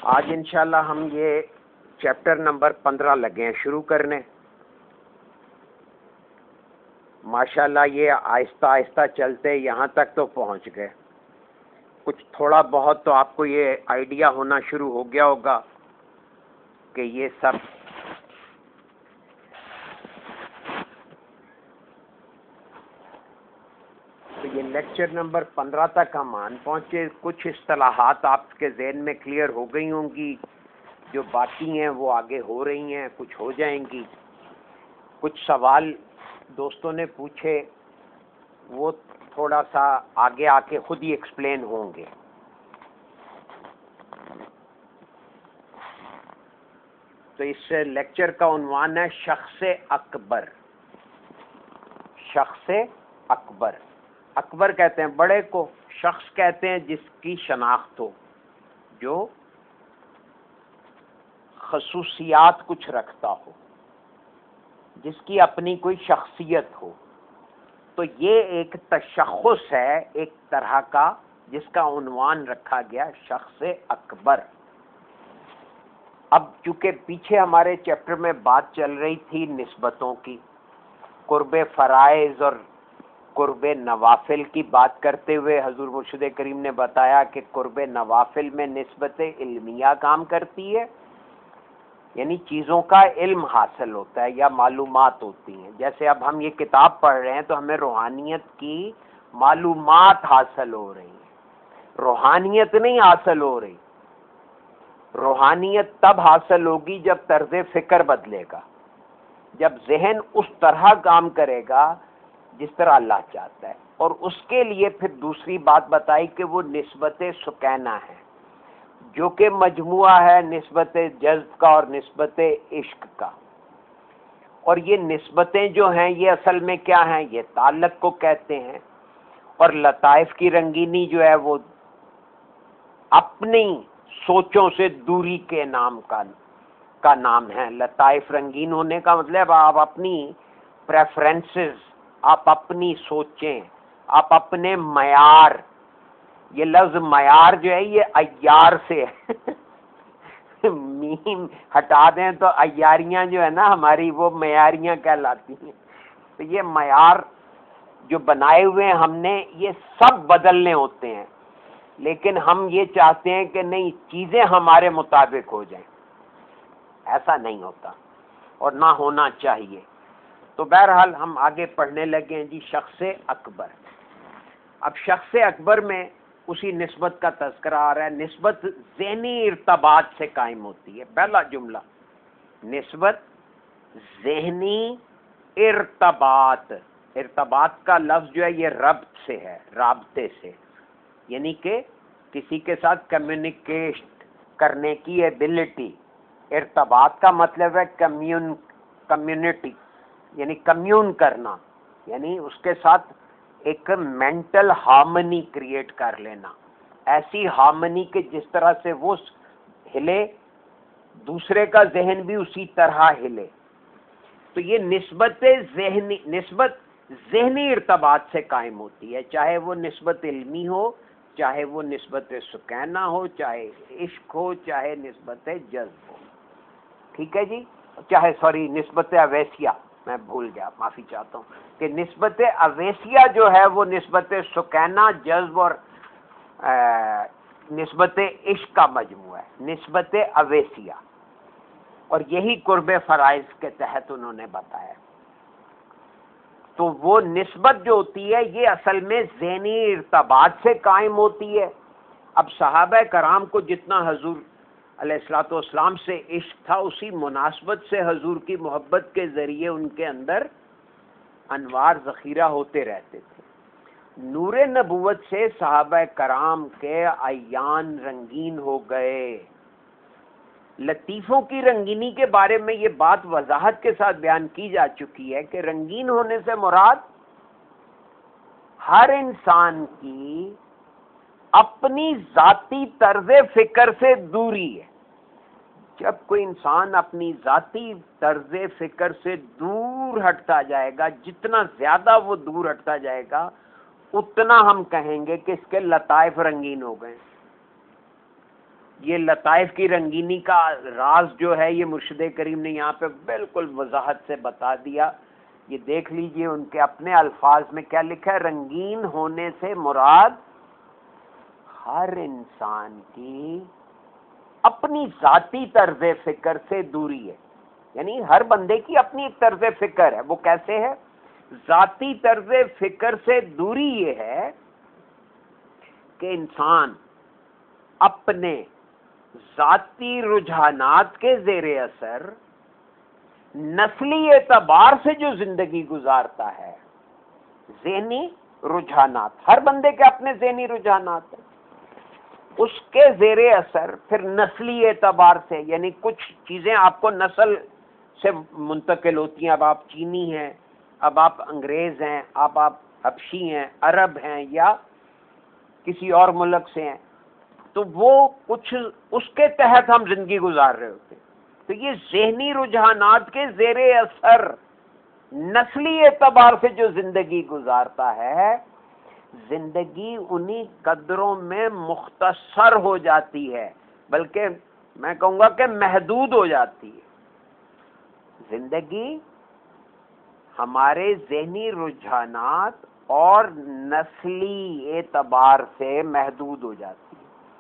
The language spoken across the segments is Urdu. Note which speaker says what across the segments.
Speaker 1: آج انشاءاللہ ہم یہ چیپٹر نمبر 15 لگے ہیں شروع کرنے. ماشاءاللہ یہ آہستہ آہستہ چلتے یہاں تک تو پہنچ گئے. کچھ تھوڑا بہت تو آپ کو یہ آئیڈیا ہونا شروع ہو گیا ہوگا کہ یہ سب تو یہ لیکچر نمبر 15 تک ہم آن پہنچے. کچھ اصطلاحات آپ کے ذہن میں کلیئر ہو گئی ہوں گی، جو باقی ہیں وہ آگے ہو رہی ہیں، کچھ ہو جائیں گی. کچھ سوال دوستوں نے پوچھے وہ تھوڑا سا آگے آ کے خود ہی ایکسپلین ہوں گے. تو اس لیکچر کا عنوان ہے شخص اکبر. شخص اکبر. اکبر کہتے ہیں بڑے کو، شخص کہتے ہیں جس کی شناخت ہو، جو خصوصیات کچھ رکھتا ہو، جس کی اپنی کوئی شخصیت ہو. تو یہ ایک تشخص ہے ایک طرح کا، جس کا عنوان رکھا گیا شخص اکبر. اب چونکہ پیچھے ہمارے چیپٹر میں بات چل رہی تھی نسبتوں کی، قرب فرائض اور قرب نوافل کی بات کرتے ہوئے حضور مرشد کریم نے بتایا کہ قرب نوافل میں نسبت علمیہ کام کرتی ہے، یعنی چیزوں کا علم حاصل ہوتا ہے یا معلومات ہوتی ہیں. جیسے اب ہم یہ کتاب پڑھ رہے ہیں تو ہمیں روحانیت کی معلومات حاصل ہو رہی ہیں، روحانیت نہیں حاصل ہو رہی. روحانیت تب حاصل ہوگی جب طرز فکر بدلے گا، جب ذہن اس طرح کام کرے گا جس طرح اللہ چاہتا ہے. اور اس کے لیے پھر دوسری بات بتائی کہ وہ نسبت سکینہ ہے، جو کہ مجموعہ ہے نسبت جذب کا اور نسبت عشق کا. اور یہ نسبتیں جو ہیں یہ اصل میں کیا ہیں؟ یہ تعلق کو کہتے ہیں. اور لطائف کی رنگینی جو ہے وہ اپنی سوچوں سے دوری کے نام کا نام ہے. لطائف رنگین ہونے کا مطلب آپ اپنی پریفرنسز، آپ اپنی سوچیں، آپ اپنے معیار. یہ لفظ معیار جو ہے یہ عیار سے ہے میم ہٹا دیں تو عیاریاں جو ہے نا ہماری، وہ معیاریاں کہلاتی ہیں. تو یہ معیار جو بنائے ہوئے ہیں ہم نے، یہ سب بدلنے ہوتے ہیں، لیکن ہم یہ چاہتے ہیں کہ نہیں چیزیں ہمارے مطابق ہو جائیں. ایسا نہیں ہوتا اور نہ ہونا چاہیے. تو بہرحال ہم آگے پڑھنے لگے ہیں جی شخص اکبر. اب شخص اکبر میں اسی نسبت کا تذکرہ آ رہا ہے. نسبت ذہنی ارتباط سے قائم ہوتی ہے. پہلا جملہ، نسبت ذہنی ارتباط. ارتباط کا لفظ جو ہے یہ ربط سے ہے، رابطے سے، یعنی کہ کسی کے ساتھ کمیونیکیٹ کرنے کی ایبلٹی. ارتباط کا مطلب ہے کمیونٹی، یعنی کمیون کرنا، یعنی اس کے ساتھ ایک مینٹل ہارمنی کریٹ کر لینا. ایسی ہارمنی کہ جس طرح سے وہ ہلے دوسرے کا ذہن بھی اسی طرح ہلے. تو یہ نسبت ذہنی ارتباط سے قائم ہوتی ہے، چاہے وہ نسبت علمی ہو، چاہے وہ نسبت سکینہ ہو، چاہے عشق ہو، چاہے نسبت جذب ہو. ٹھیک ہے جی، چاہے نسبت اویسیہ، میں بھول گیا، معافی چاہتا ہوں کہ نسبت اویسیہ جو ہے وہ نسبت سکینہ، جذب اور نسبت عشق کا مجموعہ ہے، نسبت اویسیہ. اور یہی قرب فرائض کے تحت انہوں نے بتایا. تو وہ نسبت جو ہوتی ہے یہ اصل میں ذہنی ارتباط سے قائم ہوتی ہے. اب صحابہ کرام کو جتنا حضور علیہ الصلوۃ والسلام سے عشق تھا، اسی مناسبت سے حضور کی محبت کے ذریعے ان کے اندر انوار ذخیرہ ہوتے رہتے تھے. نور نبوت سے صحابہ کرام کے اعیان رنگین ہو گئے. لطیفوں کی رنگینی کے بارے میں یہ بات وضاحت کے ساتھ بیان کی جا چکی ہے کہ رنگین ہونے سے مراد ہر انسان کی اپنی ذاتی طرز فکر سے دوری ہے. جب کوئی انسان اپنی ذاتی طرز فکر سے دور ہٹتا جائے گا، جتنا زیادہ وہ دور ہٹتا جائے گا اتنا ہم کہیں گے کہ اس کے لطائف رنگین ہو گئے. یہ لطائف کی رنگینی کا راز جو ہے یہ مرشد کریم نے یہاں پہ بالکل وضاحت سے بتا دیا. یہ دیکھ لیجئے ان کے اپنے الفاظ میں کیا لکھا ہے. رنگین ہونے سے مراد ہر انسان کی اپنی ذاتی طرز فکر سے دوری ہے. یعنی ہر بندے کی اپنی ایک طرز فکر ہے. وہ کیسے ہے؟ ذاتی طرز فکر سے دوری یہ ہے کہ انسان اپنے ذاتی رجحانات کے زیر اثر نسلی اعتبار سے جو زندگی گزارتا ہے. ذہنی رجحانات، ہر بندے کے اپنے ذہنی رجحانات ہیں، اس کے زیر اثر پھر نسلی اعتبار سے، یعنی کچھ چیزیں آپ کو نسل سے منتقل ہوتی ہیں. اب آپ چینی ہیں، اب آپ انگریز ہیں، اب آپ حبشی ہیں، عرب ہیں، یا کسی اور ملک سے ہیں، تو وہ کچھ اس کے تحت ہم زندگی گزار رہے ہوتے ہیں. تو یہ ذہنی رجحانات کے زیر اثر نسلی اعتبار سے جو زندگی گزارتا ہے، زندگی انہی قدروں میں مختصر ہو جاتی ہے، بلکہ میں کہوں گا کہ محدود ہو جاتی ہے. زندگی ہمارے ذہنی رجحانات اور نسلی اعتبار سے محدود ہو جاتی ہے.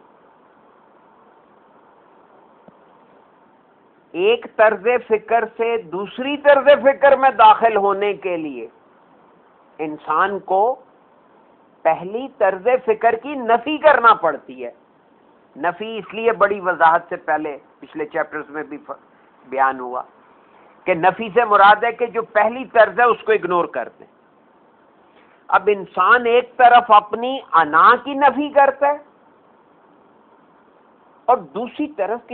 Speaker 1: ایک طرز فکر سے دوسری طرز فکر میں داخل ہونے کے لیے انسان کو پہلی طرز فکر کی نفی کرنا پڑتی ہے. نفی اس لیے بڑی وضاحت سے پہلے پچھلے چیپٹرز میں بھی بیان ہوا کہ نفی سے مراد ہے کہ جو پہلی طرز ہے اس کو اگنور کر دیں. اب انسان ایک طرف اپنی انا کی نفی کرتا ہے اور دوسری طرف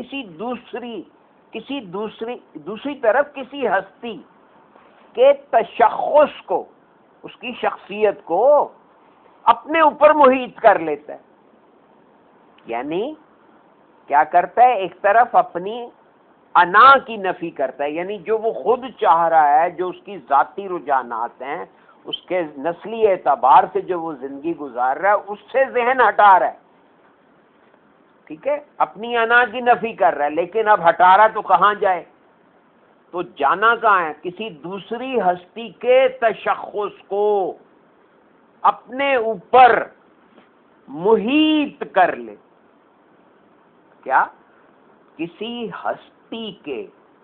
Speaker 1: دوسری طرف کسی ہستی کے تشخص کو، اس کی شخصیت کو اپنے اوپر محیط کر لیتا ہے. یعنی کیا کرتا ہے؟ ایک طرف اپنی انا کی نفی کرتا ہے، یعنی جو وہ خود چاہ رہا ہے، جو اس کی ذاتی رجحانات ہیں، اس کے نسلی اعتبار سے جو وہ زندگی گزار رہا ہے، اس سے ذہن ہٹا رہا ہے. ٹھیک ہے، اپنی انا کی نفی کر رہا ہے، لیکن اب ہٹا رہا تو کہاں جائے؟ تو جانا کہاں ہے؟ کسی دوسری ہستی کے تشخص کو اپنے اوپر محیط کر لے. کیا؟ کسی ہستی کے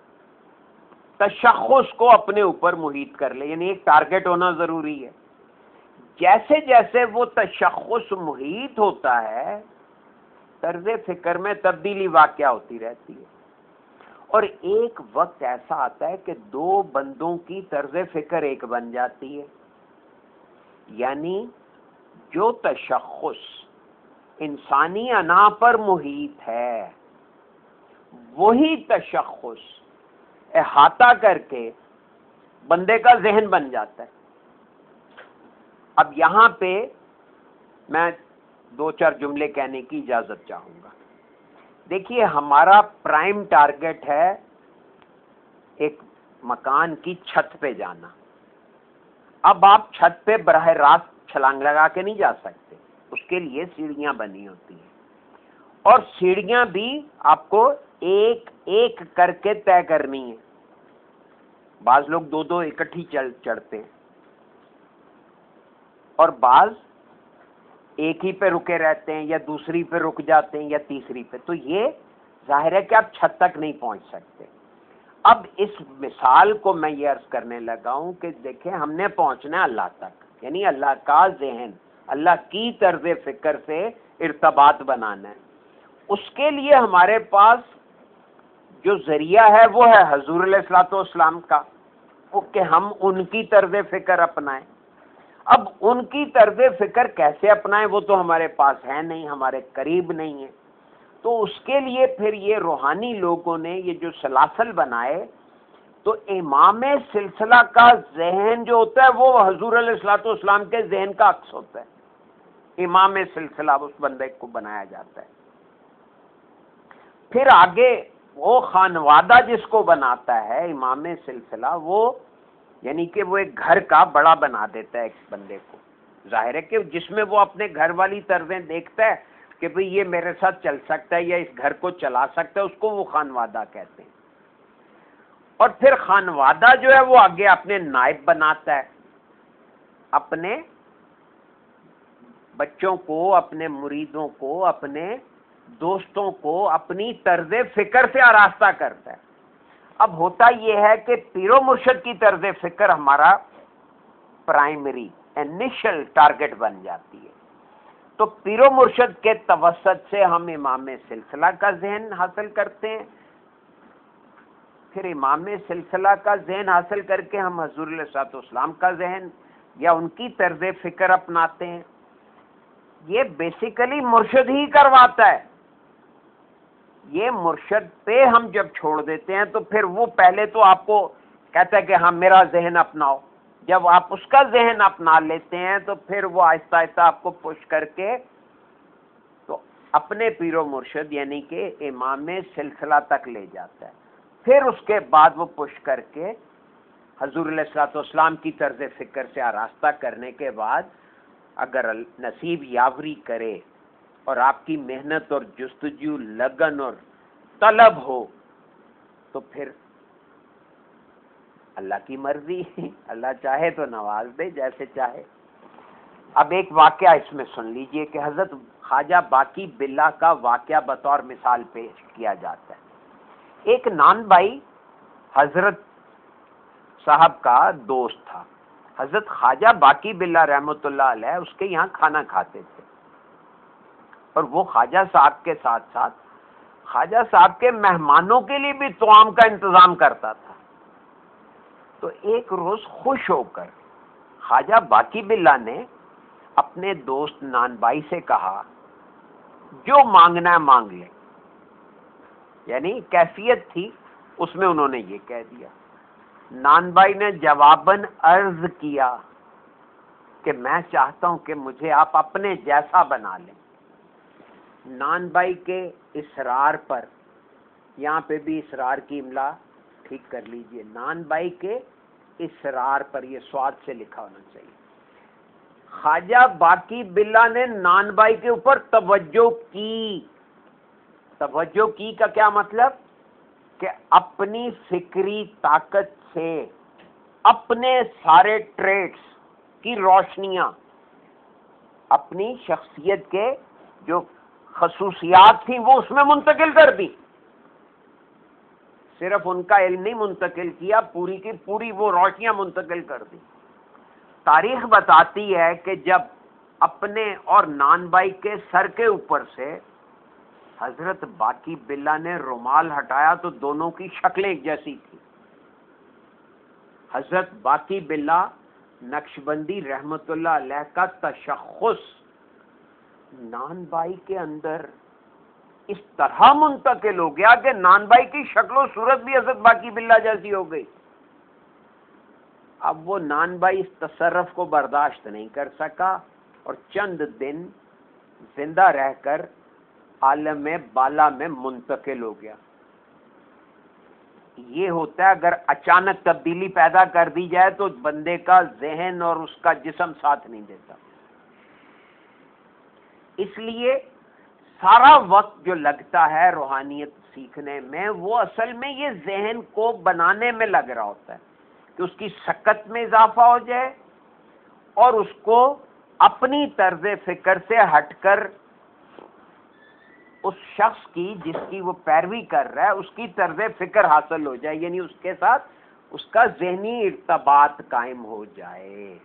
Speaker 1: تشخص کو اپنے اوپر محیط کر لے، یعنی ایک ٹارگٹ ہونا ضروری ہے. جیسے جیسے وہ تشخص محیط ہوتا ہے، طرز فکر میں تبدیلی واقع ہوتی رہتی ہے. اور ایک وقت ایسا آتا ہے کہ دو بندوں کی طرز فکر ایک بن جاتی ہے. یعنی جو تشخص انسانی انا پر محیط ہے، وہی تشخص احاطہ کر کے بندے کا ذہن بن جاتا ہے. اب یہاں پہ میں دو چار جملے کہنے کی اجازت چاہوں گا. دیکھیے، ہمارا پرائم ٹارگٹ ہے ایک مکان کی چھت پہ جانا. اب آپ چھت پہ براہ راست چھلانگ لگا کے نہیں جا سکتے، اس کے لیے سیڑھیاں بنی ہوتی ہیں، اور سیڑھیاں بھی آپ کو ایک ایک کر کے طے کرنی ہے. بعض لوگ دو دو اکٹھی چڑھتے ہیں، اور بعض ایک ہی پہ رکے رہتے ہیں، یا دوسری پہ رک جاتے ہیں، یا تیسری پہ. تو یہ ظاہر ہے کہ آپ چھت تک نہیں پہنچ سکتے. اب اس مثال کو میں یہ عرض کرنے لگا ہوں کہ دیکھیں، ہم نے پہنچنا ہے اللہ تک، یعنی اللہ کا ذہن، اللہ کی طرز فکر سے ارتباط بنانا ہے. اس کے لیے ہمارے پاس جو ذریعہ ہے وہ ہے حضور علیہ الصلوۃ والسلام کا، کہ ہم ان کی طرز فکر اپنائیں. اب ان کی طرز فکر کیسے اپنائیں؟ وہ تو ہمارے پاس ہے نہیں، ہمارے قریب نہیں ہے. تو اس کے لیے پھر یہ روحانی لوگوں نے یہ جو سلاسل بنائے، تو امام سلسلہ کا ذہن جو ہوتا ہے وہ حضور علیہ الصلوۃ والسلام کے ذہن کا عکس ہوتا ہے. امام سلسلہ اس بندے کو بنایا جاتا ہے. پھر آگے وہ خانوادہ جس کو بناتا ہے امام سلسلہ، وہ یعنی کہ وہ ایک گھر کا بڑا بنا دیتا ہے ایک بندے کو. ظاہر ہے کہ جس میں وہ اپنے گھر والی طرزیں دیکھتا ہے، کہ بھئی یہ میرے ساتھ چل سکتا ہے یا اس گھر کو چلا سکتا ہے، اس کو وہ خانوادہ کہتے ہیں. اور پھر خانوادہ جو ہے وہ آگے اپنے نائب بناتا ہے، اپنے بچوں کو، اپنے مریدوں کو، اپنے دوستوں کو اپنی طرز فکر سے آراستہ کرتا ہے. اب ہوتا یہ ہے کہ پیر و مرشد کی طرز فکر ہمارا پرائمری انیشل ٹارگٹ بن جاتی ہے. تو پیر و مرشد کے توسط سے ہم امام سلسلہ کا ذہن حاصل کرتے ہیں، پھر امام سلسلہ کا ذہن حاصل کر کے ہم حضور علیہ الصلوۃ والسلام کا ذہن یا ان کی طرز فکر اپناتے ہیں. یہ بیسیکلی مرشد ہی کرواتا ہے. یہ مرشد پہ ہم جب چھوڑ دیتے ہیں تو پھر وہ پہلے تو آپ کو کہتا ہے کہ ہاں میرا ذہن اپناؤ. جب آپ اس کا ذہن اپنا لیتے ہیں تو پھر وہ آہستہ آہستہ آپ کو پش کر کے تو اپنے پیر و مرشد یعنی کہ امام سلسلہ تک لے جاتا ہے. پھر اس کے بعد وہ پش کر کے حضور علیہ الصلوۃ والسلام کی طرز فکر سے آراستہ کرنے کے بعد اگر نصیب یاوری کرے اور آپ کی محنت اور جستجو، لگن اور طلب ہو تو پھر اللہ کی مرضی، اللہ چاہے تو نواز دے جیسے چاہے. اب ایک واقعہ اس میں سن لیجئے کہ حضرت خواجہ باقی باللہ کا واقعہ بطور مثال پیش کیا جاتا ہے. ایک نان بھائی حضرت صاحب کا دوست تھا. حضرت خواجہ باقی باللہ رحمۃ اللہ علیہ اس کے یہاں کھانا کھاتے تھے اور وہ خواجہ صاحب کے ساتھ ساتھ خواجہ صاحب کے مہمانوں کے لیے بھی طعام کا انتظام کرتا تھا. تو ایک روز خوش ہو کر خواجہ باقی باللہ نے اپنے دوست نان بھائی سے کہا جو مانگنا ہے مانگ لے. یعنی کیفیت تھی اس میں انہوں نے یہ کہہ دیا. نان بھائی نے جواباً عرض کیا کہ میں چاہتا ہوں کہ مجھے آپ اپنے جیسا بنا لیں. نان بھائی کے اصرار پر، یہاں پہ بھی اصرار کی املا ٹھیک کر لیجئے، نان بھائی کے اصرار پر، یہ سواد سے لکھا ہونا چاہیے، خواجہ باقی باللہ نے نان بھائی کے اوپر توجہ کی. توجہ کی کا کیا مطلب کہ اپنی فکری طاقت سے اپنے سارے ٹریٹس کی روشنیاں، اپنی شخصیت کے جو خصوصیات تھیں وہ اس میں منتقل کر دی. صرف ان کا علم نہیں منتقل کیا، پوری کی پوری وہ روشنیاں منتقل کر دی. تاریخ بتاتی ہے کہ جب اپنے اور نان بھائی کے سر کے اوپر سے حضرت باقی باللہ نے رومال ہٹایا تو دونوں کی شکلیں ایک جیسی تھی. حضرت باقی باللہ نقشبندی رحمت اللہ علیہ کا تشخص نان بھائی کے اندر اس طرح منتقل ہو گیا کہ نان بھائی کی شکل و صورت بھی حضرت باقی باللہ جیسی ہو گئی. اب وہ نان بھائی اس تصرف کو برداشت نہیں کر سکا اور چند دن زندہ رہ کر عالم بالا میں منتقل ہو گیا. یہ ہوتا ہے اگر اچانک تبدیلی پیدا کر دی جائے تو بندے کا ذہن اور اس کا جسم ساتھ نہیں دیتا. اس لیے سارا وقت جو لگتا ہے روحانیت سیکھنے میں وہ اصل میں یہ ذہن کو بنانے میں لگ رہا ہوتا ہے کہ اس کی سکت میں اضافہ ہو جائے اور اس کو اپنی طرز فکر سے ہٹ کر اس شخص کی جس کی وہ پیروی کر رہا ہے اس کی طرز فکر حاصل ہو جائے، یعنی اس کے ساتھ اس کا ذہنی ارتباط قائم ہو جائے.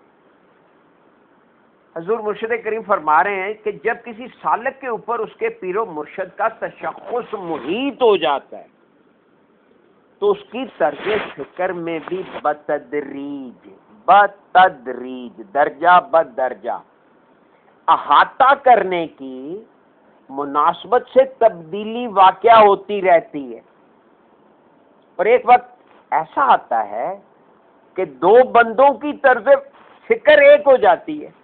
Speaker 1: حضور مرشد کریم فرما رہے ہیں کہ جب کسی سالک کے اوپر اس کے پیر و مرشد کا تشخص محیط ہو جاتا ہے تو اس کی طرز فکر میں بھی بتدریج درجہ بدرجہ احاطہ کرنے کی مناسبت سے تبدیلی واقع ہوتی رہتی ہے. اور ایک وقت ایسا آتا ہے کہ دو بندوں کی طرز فکر ایک ہو جاتی ہے.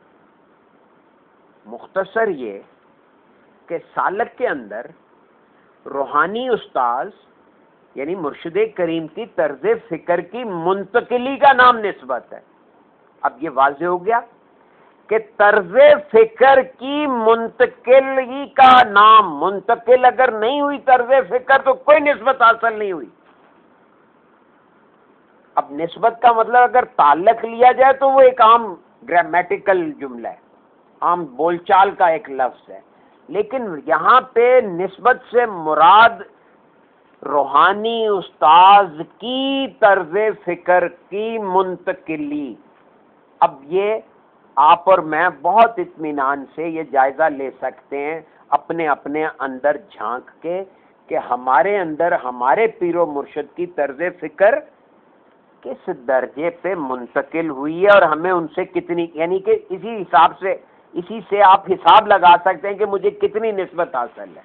Speaker 1: مختصر یہ کہ سالک کے اندر روحانی استاذ یعنی مرشد کریم کی طرز فکر کی منتقلی کا نام نسبت ہے. اب یہ واضح ہو گیا کہ طرز فکر کی منتقلی کا نام، منتقل اگر نہیں ہوئی طرز فکر تو کوئی نسبت حاصل نہیں ہوئی۔ اب نسبت کا مطلب اگر تعلق لیا جائے تو وہ ایک عام گرامیٹیکل جملہ ہے، عام بول چال کا ایک لفظ ہے، لیکن یہاں پہ نسبت سے مراد روحانی استاذ کی طرز فکر کی منتقلی۔ اب یہ آپ اور میں بہت اطمینان سے یہ جائزہ لے سکتے ہیں اپنے اپنے اندر جھانک کے کہ ہمارے اندر ہمارے پیر و مرشد کی طرز فکر کس درجے پہ منتقل ہوئی ہے اور ہمیں ان سے کتنی، یعنی کہ اسی حساب سے، اسی سے آپ حساب لگا سکتے ہیں کہ مجھے کتنی نسبت حاصل ہے۔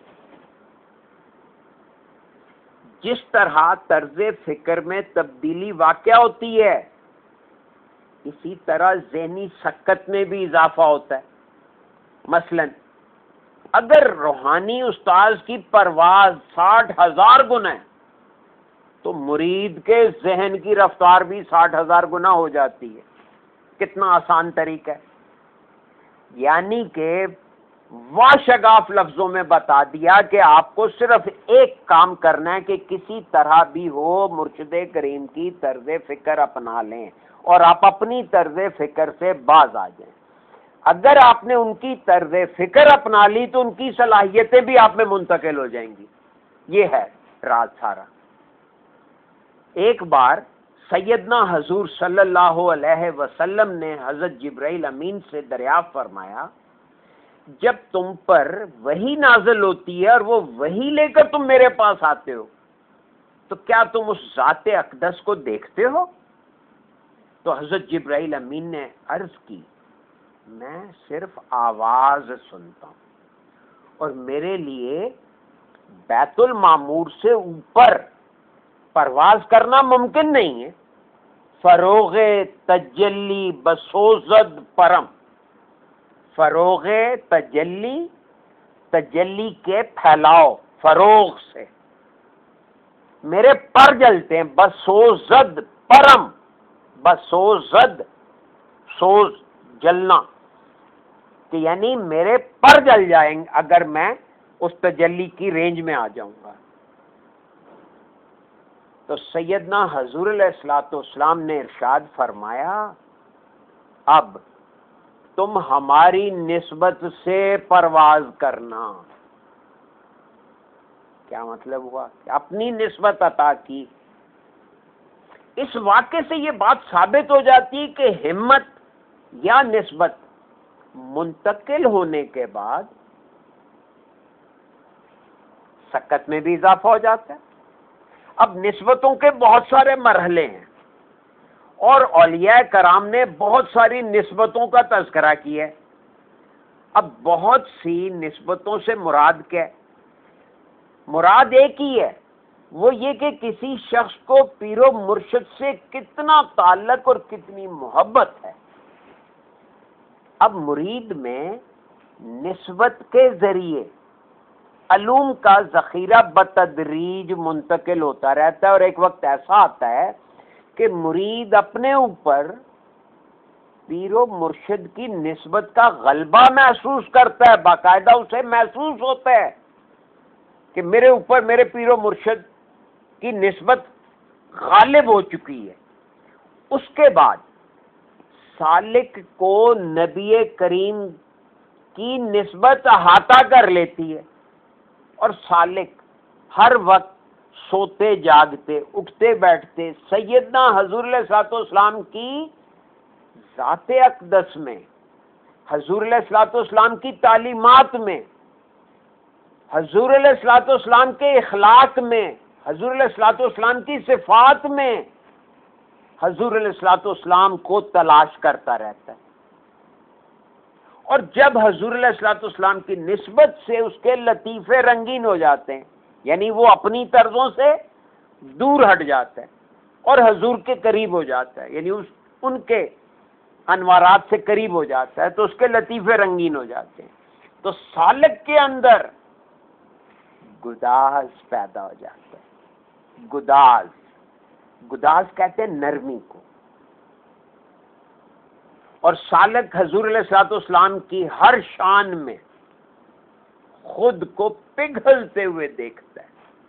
Speaker 1: جس طرح طرز فکر میں تبدیلی واقع ہوتی ہے، اسی طرح ذہنی سکت میں بھی اضافہ ہوتا ہے۔ مثلا اگر روحانی استاذ کی پرواز 60,000 گنا ہے تو مرید کے ذہن کی رفتار بھی 60,000 گنا ہو جاتی ہے۔ کتنا آسان طریقہ ہے، یعنی کہ واشگاف لفظوں میں بتا دیا کہ آپ کو صرف ایک کام کرنا ہے کہ کسی طرح بھی ہو مرشد کریم کی طرز فکر اپنا لیں اور آپ اپنی طرز فکر سے باز آ جائیں۔ اگر آپ نے ان کی طرز فکر اپنا لی تو ان کی صلاحیتیں بھی آپ میں منتقل ہو جائیں گی۔ یہ ہے راز سارا۔ ایک بار سیدنا حضور صلی اللہ علیہ وسلم نے حضرت جبرائیل امین سے دریافت فرمایا، جب تم پر وحی نازل ہوتی ہے اور وہ وحی لے کر تم میرے پاس آتے ہو تو کیا تم اس ذات اقدس کو دیکھتے ہو؟ تو حضرت جبرائیل امین نے عرض کی، میں صرف آواز سنتا ہوں اور میرے لیے بیت المعمور سے اوپر پرواز کرنا ممکن نہیں ہے۔ فروغ تجلی بسوزد پرم، فروغ تجلی، تجلی کے پھیلاؤ، فروغ سے میرے پر جلتے ہیں، بسوزد پرم، بسوزد، سوز جلنا، کہ یعنی میرے پر جل جائیں گے اگر میں اس تجلی کی رینج میں آ جاؤں گا۔ تو سیدنا حضور علیہ الصلوۃ والسلام نے ارشاد فرمایا، اب تم ہماری نسبت سے پرواز کرنا۔ کیا مطلب ہوا کہ اپنی نسبت عطا کی۔ اس واقعے سے یہ بات ثابت ہو جاتی کہ ہمت یا نسبت منتقل ہونے کے بعد سکت میں بھی اضافہ ہو جاتا ہے۔ اب نسبتوں کے بہت سارے مرحلے ہیں اور اولیاء کرام نے بہت ساری نسبتوں کا تذکرہ کیا ہے۔ اب بہت سی نسبتوں سے مراد کیا ہے؟ مراد ایک ہی ہے، وہ یہ کہ کسی شخص کو پیر و مرشد سے کتنا تعلق اور کتنی محبت ہے۔ اب مرید میں نسبت کے ذریعے علوم کا ذخیرہ بتدریج منتقل ہوتا رہتا ہے، اور ایک وقت ایسا آتا ہے کہ مرید اپنے اوپر پیر و مرشد کی نسبت کا غلبہ محسوس کرتا ہے، باقاعدہ اسے محسوس ہوتا ہے کہ میرے اوپر میرے پیر و مرشد کی نسبت غالب ہو چکی ہے۔ اس کے بعد سالک کو نبی کریم کی نسبت احاطہ کر لیتی ہے، اور سالک ہر وقت سوتے جاگتے اٹھتے بیٹھتے سیدنا حضور علیہ الصلوۃ والسلام کی ذات اقدس میں، حضور علیہ الصلوۃ والسلام کی تعلیمات میں، حضور علیہ الصلوۃ والسلام کے اخلاق میں، حضور علیہ الصلوۃ والسلام کی صفات میں حضور علیہ الصلوۃ والسلام کو تلاش کرتا رہتا ہے۔ اور جب حضور علیہ الصلوۃ والسلام کی نسبت سے اس کے لطیفے رنگین ہو جاتے ہیں، یعنی وہ اپنی طرزوں سے دور ہٹ جاتا ہے اور حضور کے قریب ہو جاتا ہے، یعنی ان کے انوارات سے قریب ہو جاتا ہے، تو اس کے لطیفے رنگین ہو جاتے ہیں، تو سالک کے اندر گداز پیدا ہو جاتا ہے۔ گداز، گداز کہتے ہیں نرمی کو۔ اور سالک حضور علیہ الصلوۃ والسلام کی ہر شان میں خود کو پگھلتے ہوئے دیکھتا ہے.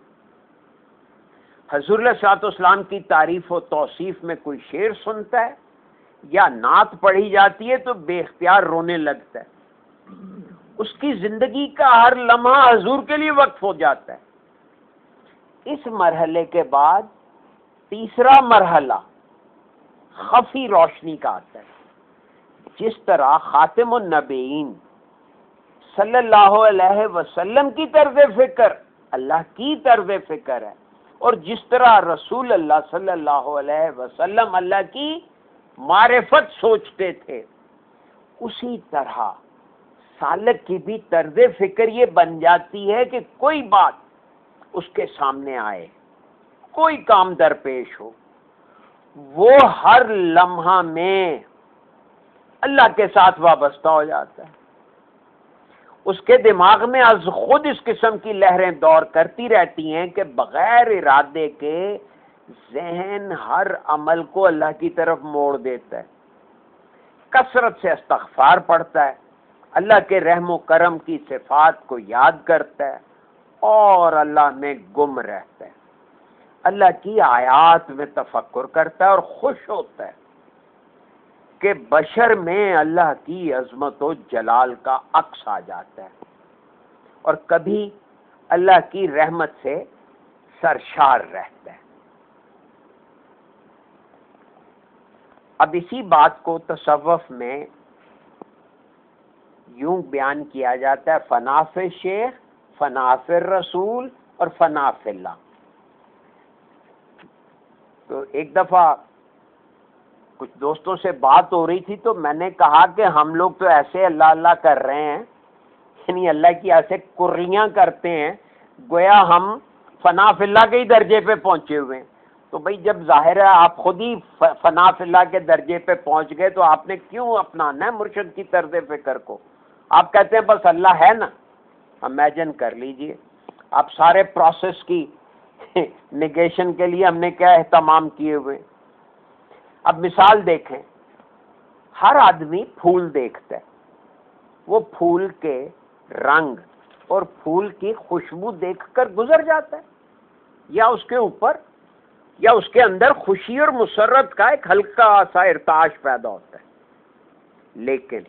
Speaker 1: حضور علیہ الصلوۃ والسلام کی تعریف و توصیف میں کوئی شعر سنتا ہے یا نعت پڑھی جاتی ہے تو بے اختیار رونے لگتا ہے. اس کی زندگی کا ہر لمحہ حضور کے لیے وقف ہو جاتا ہے. اس مرحلے کے بعد تیسرا مرحلہ خفی روشنی کا آتا ہے. جس طرح خاتم النبیین صلی اللہ علیہ وسلم کی طرز فکر اللہ کی طرز فکر ہے، اور جس طرح رسول اللہ صلی اللہ علیہ وسلم اللہ کی معرفت سوچتے تھے، اسی طرح سالک کی بھی طرز فکر یہ بن جاتی ہے کہ کوئی بات اس کے سامنے آئے، کوئی کام درپیش ہو، وہ ہر لمحہ میں اللہ کے ساتھ وابستہ ہو جاتا ہے. اس کے دماغ میں از خود اس قسم کی لہریں دور کرتی رہتی ہیں کہ بغیر ارادے کے ذہن ہر عمل کو اللہ کی طرف موڑ دیتا ہے، کثرت سے استغفار پڑھتا ہے، اللہ کے رحم و کرم کی صفات کو یاد کرتا ہے اور اللہ میں گم رہتا ہے، اللہ کی آیات میں تفکر کرتا ہے اور خوش ہوتا ہے کہ بشر میں اللہ کی عظمت و جلال کا عکس آ جاتا ہے، اور کبھی اللہ کی رحمت سے سرشار رہتا ہے. اب اسی بات کو تصوف میں یوں بیان کیا جاتا ہے: فنا فی شیخ، فنا فی الرسول اور فنا فی اللہ. تو ایک دفعہ کچھ دوستوں سے بات ہو رہی تھی تو میں نے کہا کہ ہم لوگ تو ایسے اللہ اللہ کر رہے ہیں، یعنی اللہ کی ایسے کرلیاں کرتے ہیں گویا ہم فنا فی اللہ کے ہی درجے پہ پہنچے ہوئے ہیں. تو بھئی جب ظاہر ہے آپ خود ہی فنا فی اللہ کے درجے پہ پہنچ گئے تو آپ نے کیوں اپنانا ہے مرشد کی طرز فکر کو؟ آپ کہتے ہیں بس اللہ ہے نا. امیجن کر لیجئے آپ سارے پروسیس کی نیگیشن کے لیے ہم نے کیا اہتمام کیے ہوئے. اب مثال دیکھیں، ہر آدمی پھول دیکھتا ہے، وہ پھول کے رنگ اور پھول کی خوشبو دیکھ کر گزر جاتا ہے، یا اس کے اوپر یا اس کے اندر خوشی اور مسرت کا ایک ہلکا سا ارتعاش پیدا ہوتا ہے. لیکن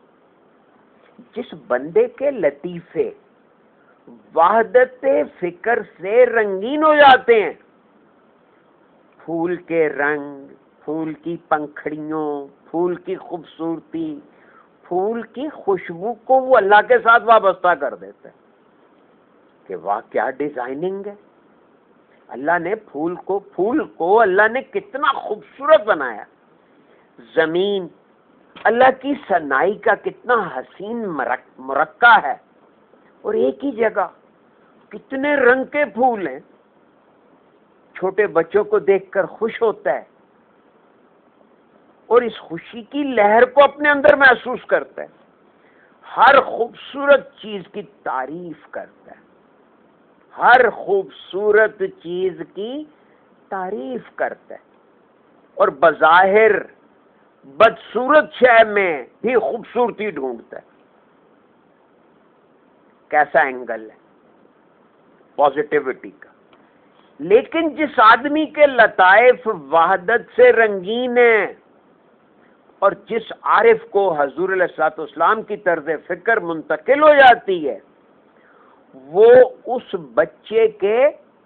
Speaker 1: جس بندے کے لطیفے وحدت فکر سے رنگین ہو جاتے ہیں، پھول کے رنگ، پھول کی پنکھڑیوں، پھول کی خوبصورتی، پھول کی خوشبو کو وہ اللہ کے ساتھ وابستہ کر دیتا ہے کہ واہ کیا ڈیزائننگ ہے. اللہ نے پھول کو اللہ نے کتنا خوبصورت بنایا. زمین اللہ کی صنائی کا کتنا حسین مرقع ہے، اور ایک ہی جگہ کتنے رنگ کے پھول ہیں. چھوٹے بچوں کو دیکھ کر خوش ہوتا ہے اور اس خوشی کی لہر کو اپنے اندر محسوس کرتا ہے. ہر خوبصورت چیز کی تعریف کرتا ہے، ہر خوبصورت چیز کی تعریف کرتا ہے، اور بظاہر بدصورت شے میں بھی خوبصورتی ڈھونڈتا ہے. کیسا اینگل ہے پازیٹیوٹی کا. لیکن جس آدمی کے لطائف وحدت سے رنگین ہیں اور جس عارف کو حضور علیہ الصلوۃ والسلام کی طرز فکر منتقل ہو جاتی ہے، وہ اس بچے کے،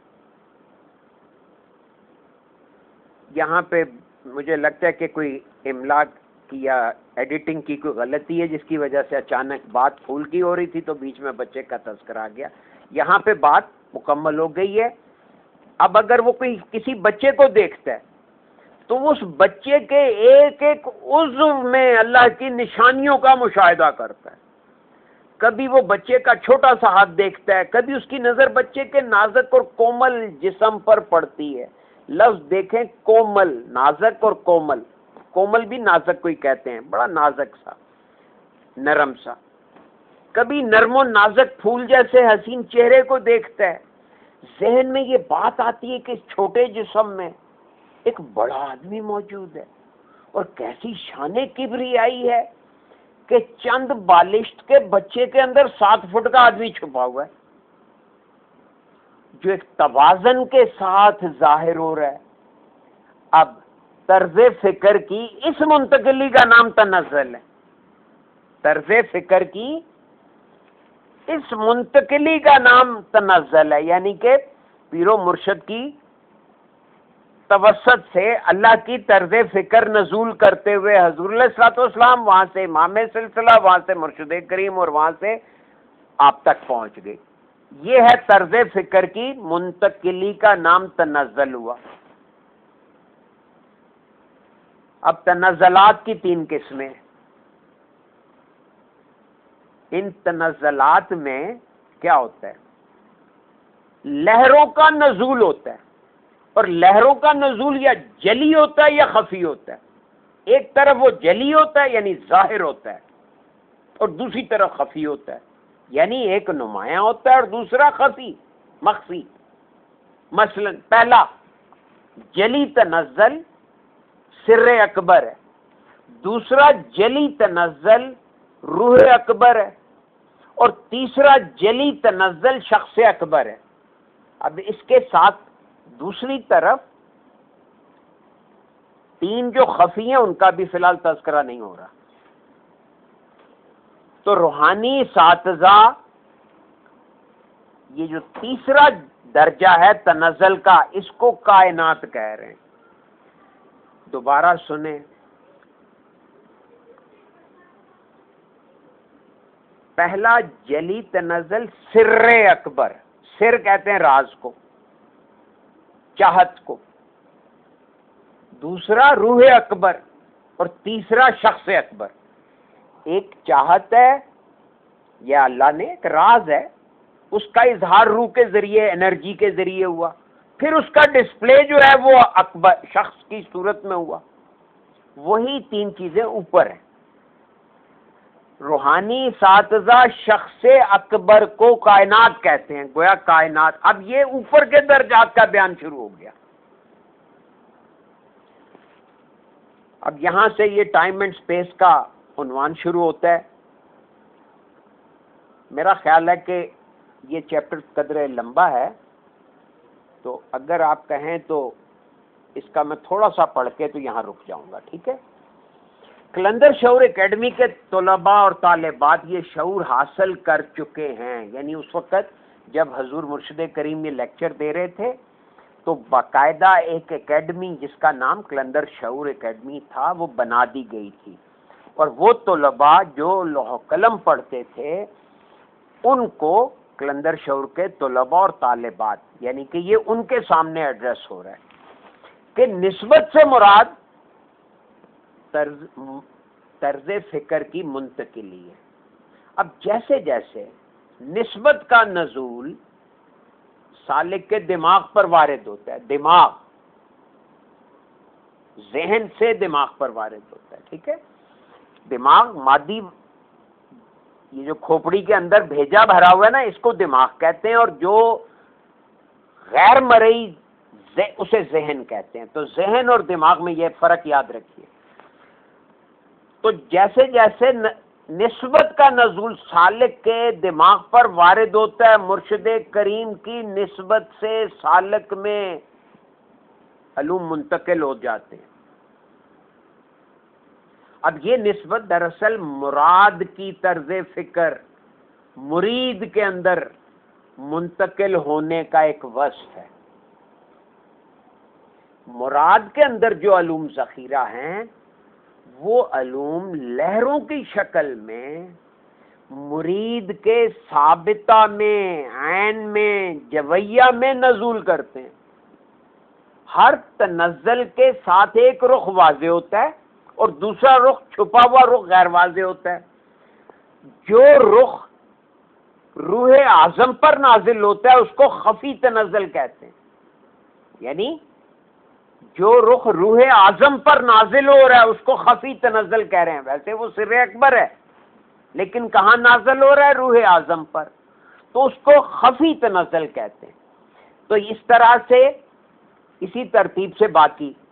Speaker 1: یہاں پہ مجھے لگتا ہے کہ کوئی املا کی یا ایڈیٹنگ کی کوئی غلطی ہے جس کی وجہ سے اچانک بات پھول کی ہو رہی تھی تو بیچ میں بچے کا تذکرہ آ گیا. یہاں پہ بات مکمل ہو گئی ہے. اب اگر وہ کوئی کسی بچے کو دیکھتا ہے تو اس بچے کے ایک ایک عضو میں اللہ کی نشانیوں کا مشاہدہ کرتا ہے. کبھی وہ بچے کا چھوٹا سا ہاتھ دیکھتا ہے، کبھی اس کی نظر بچے کے نازک اور کومل جسم پر پڑتی ہے. لفظ دیکھیں، کومل، نازک اور کومل. کومل بھی نازک کو ہی کہتے ہیں، بڑا نازک سا، نرم سا. کبھی نرم و نازک پھول جیسے حسین چہرے کو دیکھتا ہے. ذہن میں یہ بات آتی ہے کہ اس چھوٹے جسم میں ایک بڑا آدمی موجود ہے، اور کیسی شان کبریائی ہے کہ چند بالشت کے بچے کے اندر 7 فٹ کا آدمی چھپا ہوا ہے، جو ایک توازن کے ساتھ ظاہر ہو رہا ہے۔ اب طرز فکر کی اس منتقلی کا نام تنزل ہے، طرز فکر کی اس منتقلی کا نام تنزل ہے، یعنی کہ پیر و مرشد کی توسط سے اللہ کی طرز فکر نزول کرتے ہوئے حضور علیہ الصلوۃ والسلام، وہاں سے امام سلسلہ، وہاں سے مرشد کریم، اور وہاں سے آپ تک پہنچ گئی۔ یہ ہے طرز فکر کی منتقلی کا نام تنزل ہوا۔ اب تنزلات کی 3 قسمیں، ان تنزلات میں کیا ہوتا ہے؟ لہروں کا نزول ہوتا ہے، اور لہروں کا نزول یا جلی ہوتا ہے یا خفی ہوتا ہے۔ ایک طرف وہ جلی ہوتا ہے یعنی ظاہر ہوتا ہے، اور دوسری طرف خفی ہوتا ہے، یعنی ایک نمایاں ہوتا ہے اور دوسرا خفی مخفی۔ مثلا پہلا جلی تنزل سر اکبر ہے، دوسرا جلی تنزل روح اکبر ہے، اور تیسرا جلی تنزل شخص اکبر ہے۔ اب اس کے ساتھ دوسری طرف 3 جو خفی ہیں ان کا بھی فی الحال تذکرہ نہیں ہو رہا۔ تو روحانی اساتذہ یہ جو تیسرا درجہ ہے تنزل کا، اس کو کائنات کہہ رہے ہیں۔ دوبارہ سنیں، پہلا جلی تنزل سر اکبر، سر کہتے ہیں راز کو، چاہت کو، دوسرا روح اکبر، اور تیسرا شخص اکبر۔ ایک چاہت ہے، یہ اللہ نے ایک راز ہے، اس کا اظہار روح کے ذریعے، انرجی کے ذریعے ہوا، پھر اس کا ڈسپلے جو ہے وہ اکبر شخص کی صورت میں ہوا۔ وہی 3 چیزیں اوپر ہیں۔ روحانی اساتذہ شخص اکبر کو کائنات کہتے ہیں، گویا کائنات۔ اب یہ اوپر کے درجات کا بیان شروع ہو گیا۔ اب یہاں سے یہ ٹائم اینڈ سپیس کا عنوان شروع ہوتا ہے۔ میرا خیال ہے کہ یہ چیپٹر قدرے لمبا ہے، تو اگر آپ کہیں تو اس کا میں تھوڑا سا پڑھ کے تو یہاں رک جاؤں گا، ٹھیک ہے؟ قلندر شعور اکیڈمی کے طلباء اور طالبات یہ شعور حاصل کر چکے ہیں، یعنی اس وقت جب حضور مرشد کریم یہ لیکچر دے رہے تھے تو باقاعدہ ایک اکیڈمی جس کا نام قلندر شعور اکیڈمی تھا وہ بنا دی گئی تھی، اور وہ طلباء جو لوح قلم پڑھتے تھے ان کو قلندر شعور کے طلباء اور طالبات، یعنی کہ یہ ان کے سامنے ایڈریس ہو رہا ہے کہ نسبت سے مراد طرز فکر کی منتقلی ہے۔ اب جیسے جیسے نسبت کا نزول سالک کے دماغ پر وارد ہوتا ہے، دماغ ذہن سے دماغ پر وارد ہوتا ہے، ٹھیک ہے؟ دماغ مادی، یہ جو کھوپڑی کے اندر بھیجا بھرا ہوا ہے نا، اس کو دماغ کہتے ہیں، اور جو غیر مرئی اسے ذہن کہتے ہیں۔ تو ذہن اور دماغ میں یہ فرق یاد رکھیے۔ تو جیسے جیسے نسبت کا نزول سالک کے دماغ پر وارد ہوتا ہے، مرشد کریم کی نسبت سے سالک میں علوم منتقل ہو جاتے ہیں۔ اب یہ نسبت دراصل مراد کی طرز فکر مرید کے اندر منتقل ہونے کا ایک وصف ہے۔ مراد کے اندر جو علوم ذخیرہ ہیں وہ علوم لہروں کی شکل میں مرید کے ثابتہ میں، عین میں، جویہ میں نزول کرتے ہیں۔ ہر تنزل کے ساتھ ایک رخ واضح ہوتا ہے اور دوسرا رخ چھپا ہوا رخ غیر واضح ہوتا ہے۔ جو رخ روح اعظم پر نازل ہوتا ہے اس کو خفی تنزل کہتے ہیں، یعنی جو رخ روح اعظم پر نازل ہو رہا ہے اس کو خفی تنزل کہہ رہے ہیں۔ ویسے وہ سر اکبر ہے لیکن کہاں نازل ہو رہا ہے؟ روح اعظم پر، تو اس کو خفی تنزل کہتے ہیں۔ تو اس طرح سے اسی ترتیب سے باقی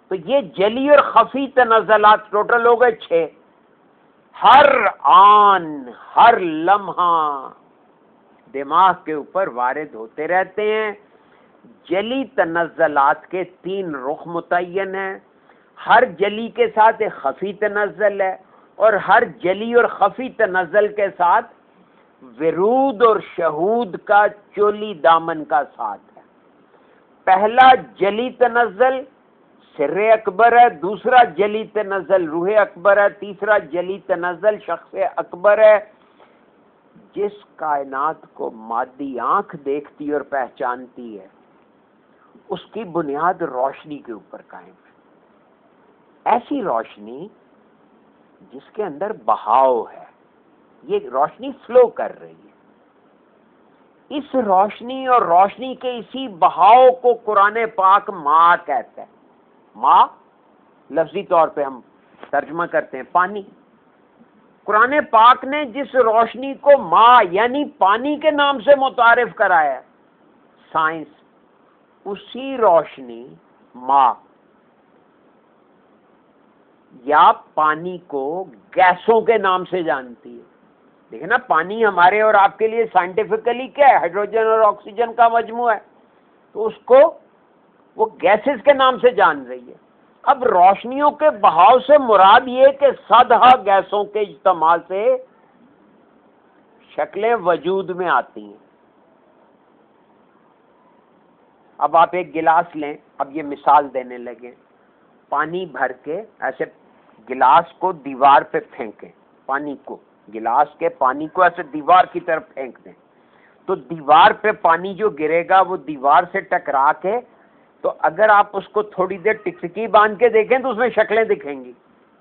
Speaker 1: تو یہ جلی اور خفی تنزلات ٹوٹل ہو گئے 6. ہر آن ہر لمحہ دماغ کے اوپر وارد ہوتے رہتے ہیں. جلی تنزلات کے 3 رخ متعین ہیں. ہر جلی کے ساتھ ایک خفی تنزل ہے، اور ہر جلی اور خفی تنزل کے ساتھ ورود اور شہود کا چولی دامن کا ساتھ ہے. پہلا جلی تنزل سر اکبر ہے، دوسرا جلی تنزل روح اکبر ہے، تیسرا جلی تنزل شخص اکبر ہے. جس کائنات کو مادی آنکھ دیکھتی اور پہچانتی ہے اس کی بنیاد روشنی کے اوپر قائم ہے. ایسی روشنی جس کے اندر بہاؤ ہے، یہ روشنی فلو کر رہی ہے. اس روشنی اور روشنی کے اسی بہاؤ کو قرآن پاک ماں کہتا ہے. ماں لفظی طور پہ ہم ترجمہ کرتے ہیں پانی. قرآن پاک نے جس روشنی کو ماں یعنی پانی کے نام سے متعارف کرایا ہے، سائنس اسی روشنی ماں یا پانی کو گیسوں کے نام سے جانتی ہے. دیکھیں نا، پانی ہمارے اور آپ کے لیے سائنٹیفکلی کیا ہے؟ ہائیڈروجن اور آکسیجن کا مجموعہ ہے. تو اس کو وہ گیسز کے نام سے جان رہی ہے. اب روشنیوں کے بہاؤ سے مراد یہ کہ سدھا گیسوں کے اجتماع سے شکلیں وجود میں آتی ہیں. اب آپ ایک گلاس لیں، اب یہ مثال دینے لگے. پانی بھر کے ایسے گلاس کو دیوار پہ پھینکیں، گلاس کے پانی کو ایسے دیوار کی طرف پھینک دیں، تو دیوار پہ پانی جو گرے گا وہ دیوار سے ٹکرا کے، تو اگر آپ اس کو تھوڑی دیر ٹکٹکی باندھ کے دیکھیں تو اس میں شکلیں دکھیں گی.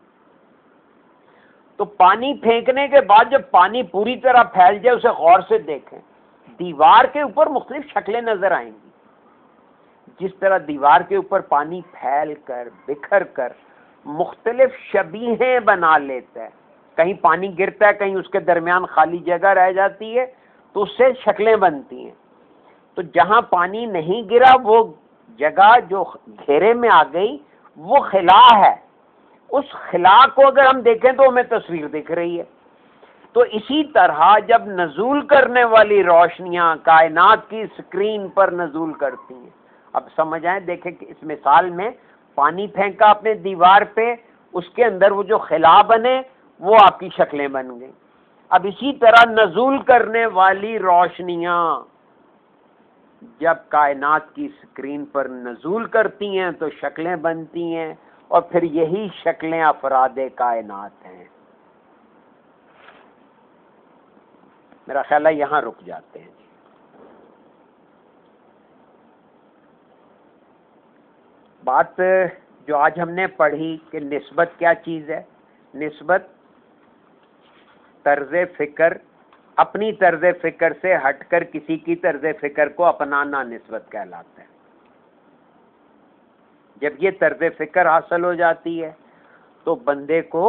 Speaker 1: تو پانی پھینکنے کے بعد جب پانی پوری طرح پھیل جائے اسے غور سے دیکھیں، دیوار کے اوپر مختلف شکلیں نظر آئیں گی. جس طرح دیوار کے اوپر پانی پھیل کر بکھر کر مختلف شبیہیں بنا لیتا ہے، کہیں پانی گرتا ہے، کہیں اس کے درمیان خالی جگہ رہ جاتی ہے، تو اس سے شکلیں بنتی ہیں. تو جہاں پانی نہیں گرا وہ جگہ جو گھیرے میں آ گئی وہ خلا ہے. اس خلا کو اگر ہم دیکھیں تو ہمیں تصویر دکھ رہی ہے. تو اسی طرح جب نزول کرنے والی روشنیاں کائنات کی اسکرین پر نزول کرتی ہیں، اب سمجھ آئیں، دیکھیں کہ اس مثال میں پانی پھینکا اپنے دیوار پہ، اس کے اندر وہ جو خلا بنے وہ آپ کی شکلیں بن گئیں. اب اسی طرح نزول کرنے والی روشنیاں جب کائنات کی اسکرین پر نزول کرتی ہیں تو شکلیں بنتی ہیں، اور پھر یہی شکلیں افراد کائنات ہیں. میرا خیال ہے یہاں رک جاتے ہیں. بات جو آج ہم نے پڑھی کہ نسبت کیا چیز ہے، نسبت طرز فکر، اپنی طرز فکر سے ہٹ کر کسی کی طرز فکر کو اپنانا نسبت کہلاتا ہے. جب یہ طرز فکر حاصل ہو جاتی ہے تو بندے کو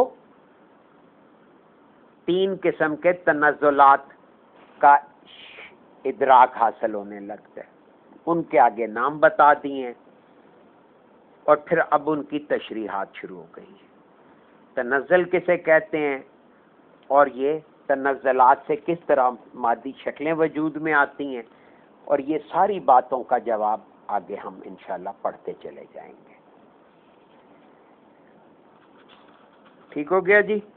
Speaker 1: 3 قسم کے تنزلات کا ادراک حاصل ہونے لگتا ہے. ان کے آگے نام بتا دیے اور پھر اب ان کی تشریحات شروع ہو گئی ہیں. تنزل کسے کہتے ہیں اور یہ تنزلات سے کس طرح مادی شکلیں وجود میں آتی ہیں، اور یہ ساری باتوں کا جواب آگے ہم انشاءاللہ پڑھتے چلے جائیں گے. ٹھیک ہو گیا جی؟